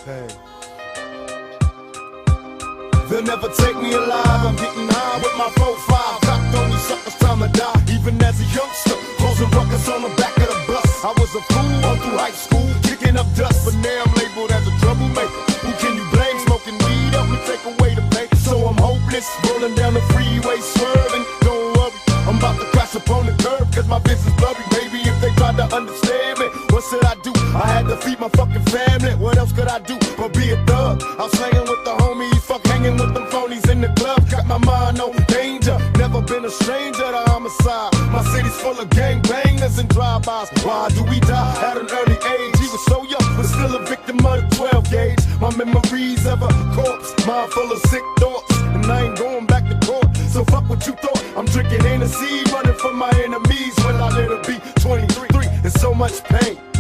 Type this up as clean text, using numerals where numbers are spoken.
pain. They'll never take me alive. I'm getting high with my 4-5. Cocked on these suckers, time to die. Even as a youngster, causing ruckus on the back of the bus. I was a fool all through high school, kicking up dust, but now I'm labeled as a troublemaker. Who can you blame? Smoking weed help me take away the pain. So I'm hopeless, rolling down the freeway, swerving. Don't worry, I'm about to crash upon the curb, cause my vision's blurry. Baby, if they tried to understand me, what should I do? I had to feed my fucking family. What else could I do but be a thug? I was hanging with the homies, fuck hanging with them phonies in the club. Got my mind on danger, never been a stranger to homicide. My city's full of gangbangers and drive-bys. Why do we die at an early age? He was so young, but still a victim of the 12 gauge. My memories of a corpse, mind full of sick thoughts, and I ain't going back to court. So fuck what you thought. I'm drinking Hennessy, running from my enemies. When I let her be 23 in so much pain.